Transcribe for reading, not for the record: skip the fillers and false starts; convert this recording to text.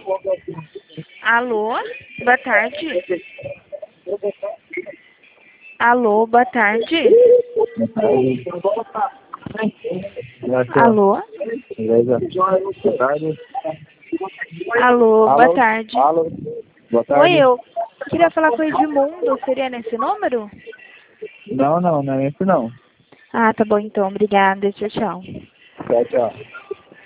Alô? Boa tarde. Alô, boa tarde. Alô? Beleza? Boa tarde. Alô, boa tarde. Alô. Boa tarde. Oi, eu queria falar com o Edmundo. Seria nesse número? Não é esse não. Ah, tá bom então. Obrigada. Tchau, tchau. Tchau, tchau.